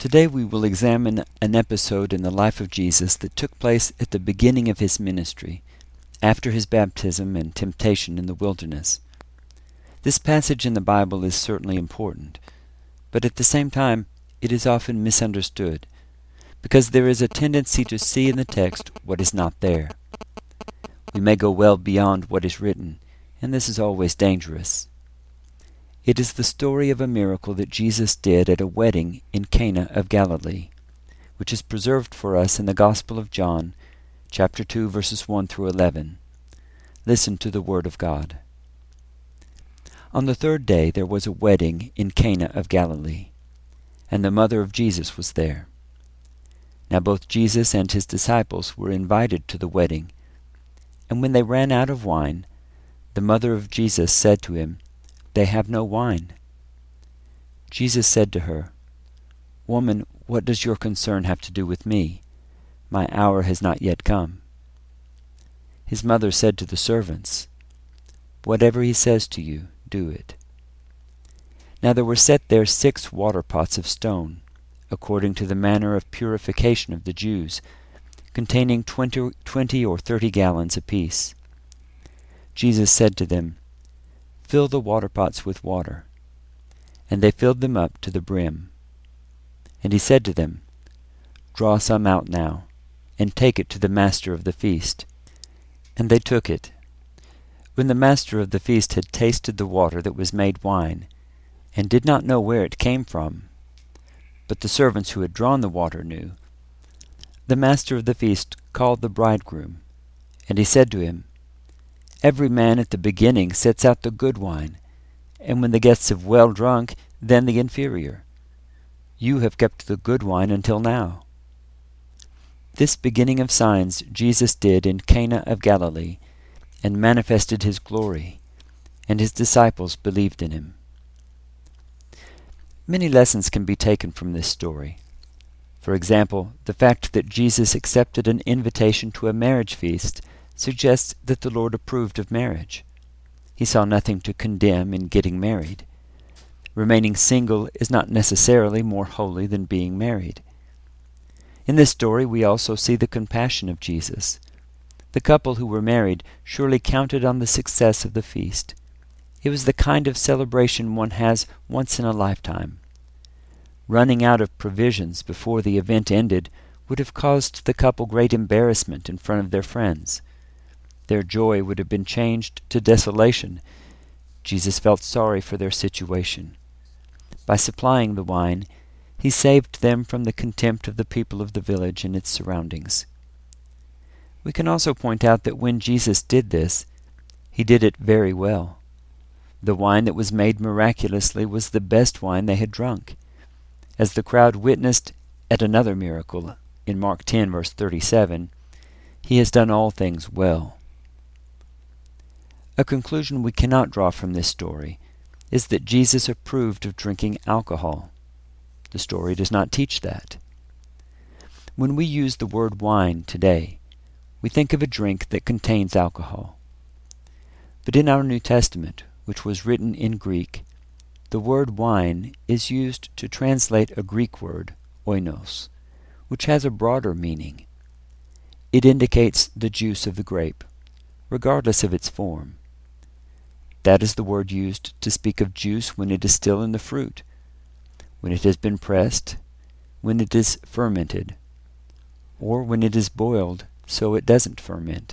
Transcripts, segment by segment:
Today we will examine an episode in the life of Jesus that took place at the beginning of his ministry, after his baptism and temptation in the wilderness. This passage in the Bible is certainly important, but at the same time it is often misunderstood, because there is a tendency to see in the text what is not there. We may go well beyond what is written, and this is always dangerous. It is the story of a miracle that Jesus did at a wedding in Cana of Galilee, which is preserved for us in the Gospel of John, chapter 2, verses 1 through 11. Listen to the Word of God. On the third day there was a wedding in Cana of Galilee, and the mother of Jesus was there. Now both Jesus and his disciples were invited to the wedding, and when they ran out of wine, the mother of Jesus said to him, "They have no wine." Jesus said to her, "Woman, what does your concern have to do with me? My hour has not yet come." His mother said to the servants, "Whatever he says to you, do it." Now there were set there 6 water pots of stone, according to the manner of purification of the Jews, containing 20 or 30 gallons apiece. Jesus said to them, "Fill the water pots with water." And they filled them up to the brim. And he said to them, "Draw some out now, and take it to the master of the feast." And they took it. When the master of the feast had tasted the water that was made wine, and did not know where it came from, but the servants who had drawn the water knew, the master of the feast called the bridegroom, and he said to him, "Every man at the beginning sets out the good wine, and when the guests have well drunk, then the inferior. You have kept the good wine until now." This beginning of signs Jesus did in Cana of Galilee, and manifested his glory, and his disciples believed in him. Many lessons can be taken from this story. For example, the fact that Jesus accepted an invitation to a marriage feast suggests that the Lord approved of marriage. He saw nothing to condemn in getting married. Remaining single is not necessarily more holy than being married. In this story we also see the compassion of Jesus. The couple who were married surely counted on the success of the feast. It was the kind of celebration one has once in a lifetime. Running out of provisions before the event ended would have caused the couple great embarrassment in front of their friends. Their joy would have been changed to desolation. Jesus felt sorry for their situation. By supplying the wine, he saved them from the contempt of the people of the village and its surroundings. We can also point out that when Jesus did this, he did it very well. The wine that was made miraculously was the best wine they had drunk. As the crowd witnessed at another miracle, in Mark 10, verse 37, he has done all things well. A conclusion we cannot draw from this story is that Jesus approved of drinking alcohol. The story does not teach that. When we use the word wine today, we think of a drink that contains alcohol. But in our New Testament, which was written in Greek, the word wine is used to translate a Greek word, oinos, which has a broader meaning. It indicates the juice of the grape, regardless of its form. That is the word used to speak of juice when it is still in the fruit, when it has been pressed, when it is fermented, or when it is boiled so it doesn't ferment.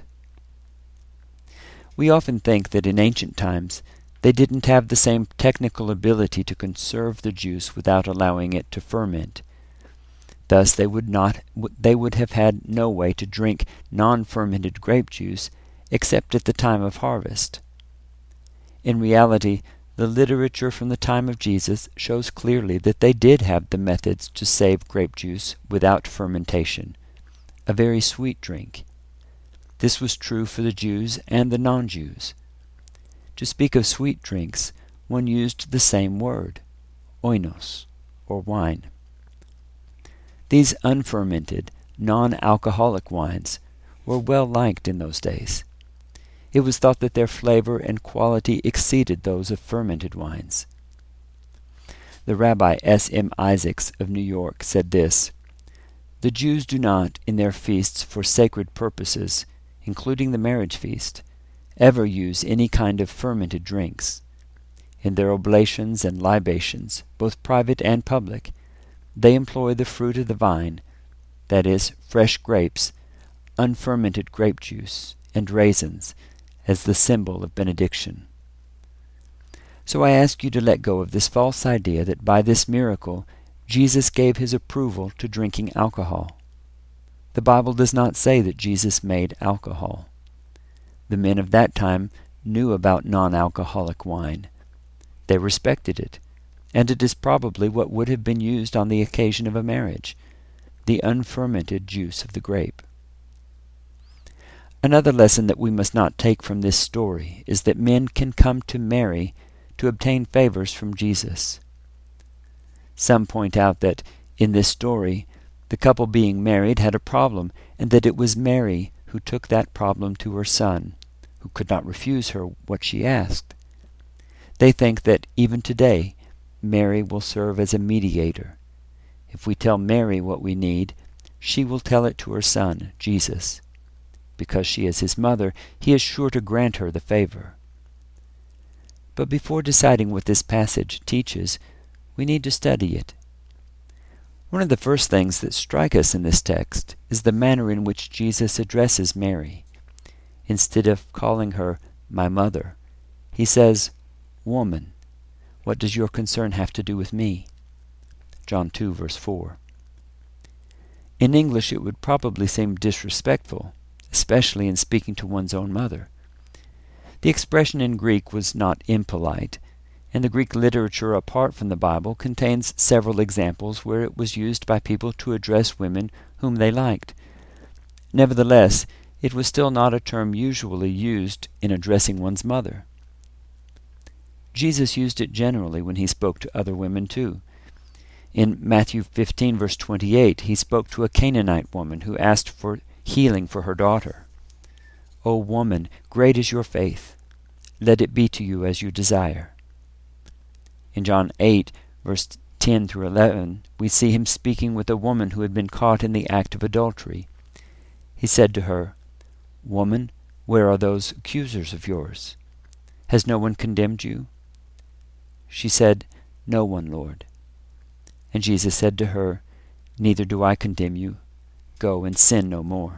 We often think that in ancient times they didn't have the same technical ability to conserve the juice without allowing it to ferment. Thus they would have had no way to drink non-fermented grape juice except at the time of harvest. In reality, the literature from the time of Jesus shows clearly that they did have the methods to save grape juice without fermentation, a very sweet drink. This was true for the Jews and the non-Jews. To speak of sweet drinks, one used the same word, oinos, or wine. These unfermented, non-alcoholic wines were well liked in those days. It was thought that their flavor and quality exceeded those of fermented wines. The Rabbi S.M. Isaacs of New York said this: "The Jews do not, in their feasts for sacred purposes, including the marriage feast, ever use any kind of fermented drinks. In their oblations and libations, both private and public, they employ the fruit of the vine, that is, fresh grapes, unfermented grape juice, and raisins, as the symbol of benediction." So I ask you to let go of this false idea that by this miracle Jesus gave his approval to drinking alcohol. The Bible does not say that Jesus made alcohol. The men of that time knew about non-alcoholic wine. They respected it, and it is probably what would have been used on the occasion of a marriage, the unfermented juice of the grape. Another lesson that we must not take from this story is that men can come to Mary to obtain favors from Jesus. Some point out that, in this story, the couple being married had a problem, and that it was Mary who took that problem to her son, who could not refuse her what she asked. They think that even today, Mary will serve as a mediator. If we tell Mary what we need, she will tell it to her son, Jesus. Because she is his mother, he is sure to grant her the favor. But before deciding what this passage teaches, we need to study it. One of the first things that strike us in this text is the manner in which Jesus addresses Mary. Instead of calling her my mother, he says, "Woman, what does your concern have to do with me?" John 2, verse 4. In English it would probably seem disrespectful, especially in speaking to one's own mother. The expression in Greek was not impolite, and the Greek literature apart from the Bible contains several examples where it was used by people to address women whom they liked. Nevertheless, it was still not a term usually used in addressing one's mother. Jesus used it generally when he spoke to other women too. In Matthew 15, verse 28, he spoke to a Canaanite woman who asked for healing for her daughter. "O woman, great is your faith. Let it be to you as you desire." In John 8, verse 10 through 11, we see him speaking with a woman who had been caught in the act of adultery. He said to her, "Woman, where are those accusers of yours? Has no one condemned you?" She said, "No one, Lord." And Jesus said to her, "Neither do I condemn you. Go and sin no more."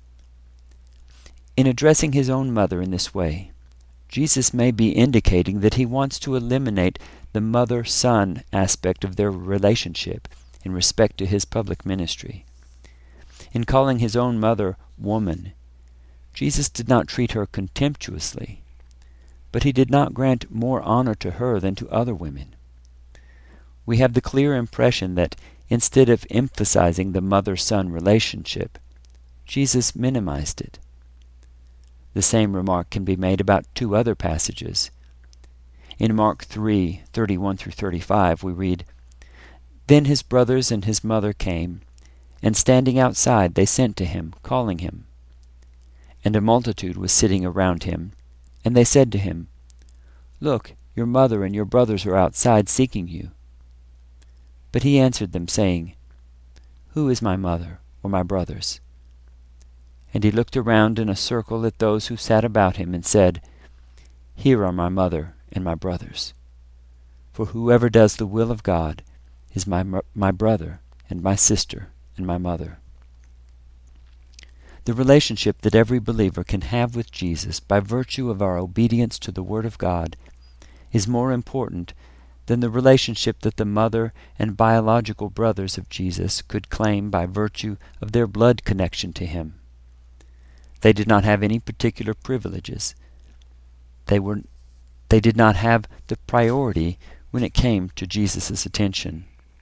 In addressing his own mother in this way, Jesus may be indicating that he wants to eliminate the mother-son aspect of their relationship in respect to his public ministry. In calling his own mother woman, Jesus did not treat her contemptuously, but he did not grant more honor to her than to other women. We have the clear impression that instead of emphasizing the mother-son relationship, Jesus minimized it. The same remark can be made about two other passages. In Mark 3, 31 through 35, we read, "Then his brothers and his mother came, and standing outside they sent to him, calling him. And a multitude was sitting around him, and they said to him, 'Look, your mother and your brothers are outside seeking you.' But he answered them, saying, 'Who is my mother or my brothers?' And he looked around in a circle at those who sat about him, and said, 'Here are my mother and my brothers. For whoever does the will of God is my brother and my sister and my mother.'" The relationship that every believer can have with Jesus by virtue of our obedience to the Word of God is more important than the relationship that the mother and biological brothers of Jesus could claim by virtue of their blood connection to him. They did not have any particular privileges. They did not have the priority when it came to Jesus' attention.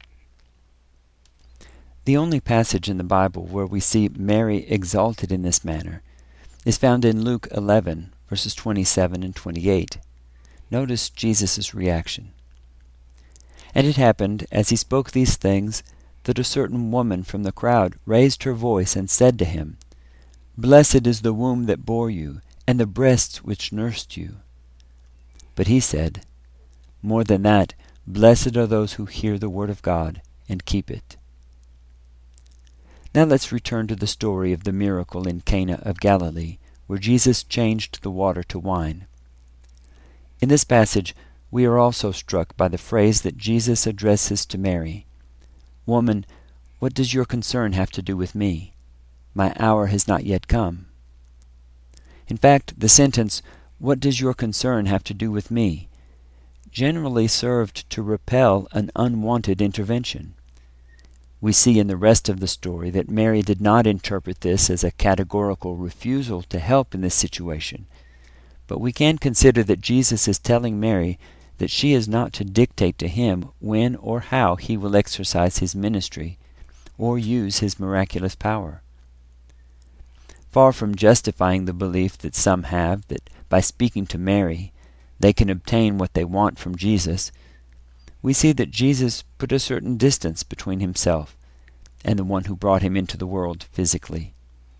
The only passage in the Bible where we see Mary exalted in this manner is found in Luke 11, verses 27 and 28. Notice Jesus' reaction. "And it happened, as he spoke these things, that a certain woman from the crowd raised her voice and said to him, 'Blessed is the womb that bore you, and the breasts which nursed you.' But he said, 'More than that, Blessed are those who hear the word of God and keep it. Now let's return to the story of the miracle in Cana of Galilee, where Jesus changed the water to wine. In this passage, we are also struck by the phrase that Jesus addresses to Mary. "Woman, what does your concern have to do with me? My hour has not yet come." In fact, the sentence, "What does your concern have to do with me?" generally served to repel an unwanted intervention. We see in the rest of the story that Mary did not interpret this as a categorical refusal to help in this situation, but we can consider that Jesus is telling Mary that she is not to dictate to him when or how he will exercise his ministry or use his miraculous power. Far from justifying the belief that some have that by speaking to Mary they can obtain what they want from Jesus, we see that Jesus put a certain distance between himself and the one who brought him into the world physically.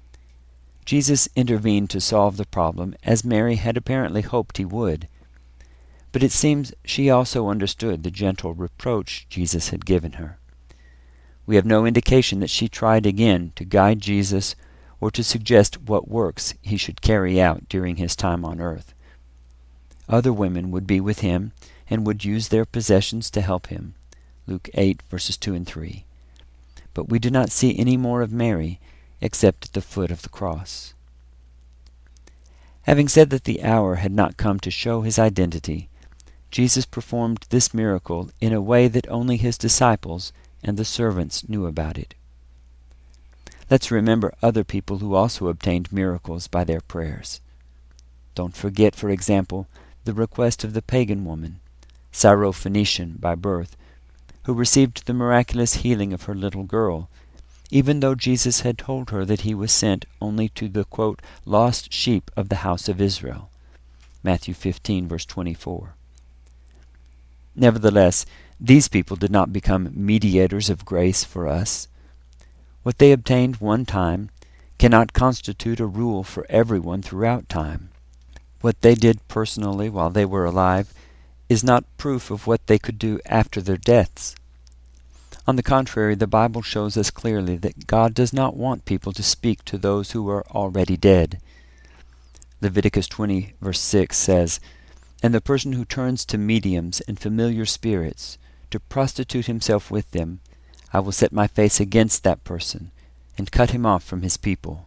Jesus intervened to solve the problem as Mary had apparently hoped he would, but it seems she also understood the gentle reproach Jesus had given her. We have no indication that she tried again to guide Jesus or to suggest what works he should carry out during his time on earth. Other women would be with him and would use their possessions to help him. Luke 8, verses 2 and 3. But we do not see any more of Mary except at the foot of the cross. Having said that the hour had not come to show his identity, Jesus performed this miracle in a way that only his disciples and the servants knew about it. Let's remember other people who also obtained miracles by their prayers. Don't forget, for example, the request of the pagan woman, Syrophoenician by birth, who received the miraculous healing of her little girl, even though Jesus had told her that he was sent only to the, quote, lost sheep of the house of Israel. Matthew 15, verse 24. Nevertheless, these people did not become mediators of grace for us. What they obtained one time cannot constitute a rule for everyone throughout time. What they did personally while they were alive is not proof of what they could do after their deaths. On the contrary, the Bible shows us clearly that God does not want people to speak to those who are already dead. Leviticus 20, verse 6 says, "And the person who turns to mediums and familiar spirits to prostitute himself with them, I will set my face against that person and cut him off from his people."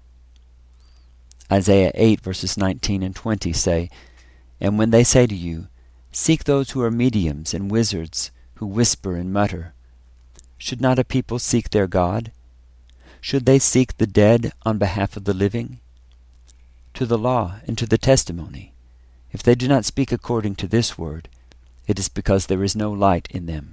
Isaiah 8, verses 19 and 20 say, "And when they say to you, seek those who are mediums and wizards, who whisper and mutter, should not a people seek their God? Should they seek the dead on behalf of the living? To the law and to the testimony, if they do not speak according to this word, it is because there is no light in them."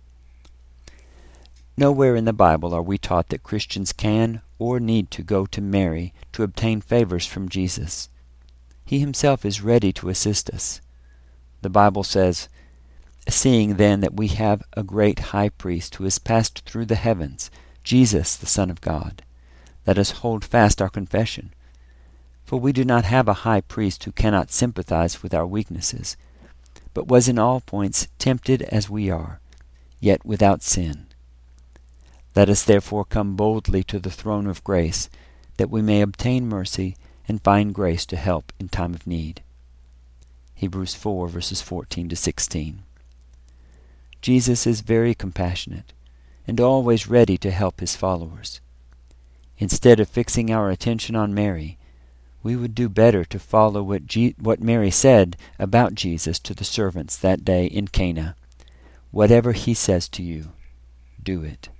Nowhere in the Bible are we taught that Christians can or need to go to Mary to obtain favors from Jesus. He himself is ready to assist us. The Bible says, "Seeing then that we have a great high priest who has passed through the heavens, Jesus the Son of God, let us hold fast our confession. For we do not have a high priest who cannot sympathize with our weaknesses, but was in all points tempted as we are, yet without sin. Let us therefore come boldly to the throne of grace, that we may obtain mercy and find grace to help in time of need." Hebrews 4, verses 14 to 16. Jesus is very compassionate and always ready to help his followers. Instead of fixing our attention on Mary, we would do better to follow what Mary said about Jesus to the servants that day in Cana. "Whatever he says to you, do it."